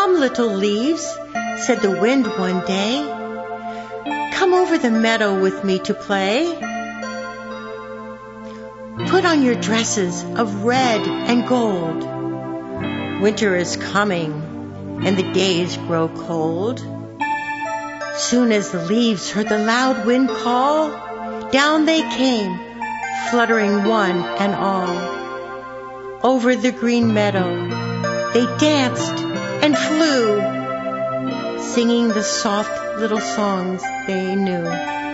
"Come, little leaves," said the wind one day, "come over the meadow with me to play. Put on your dresses of red and gold. Winter is coming and the days grow cold." Soon as the leaves heard the loud wind call, down they came, fluttering one and all. Over the green meadow they danced and flew, singing the soft little songs they knew.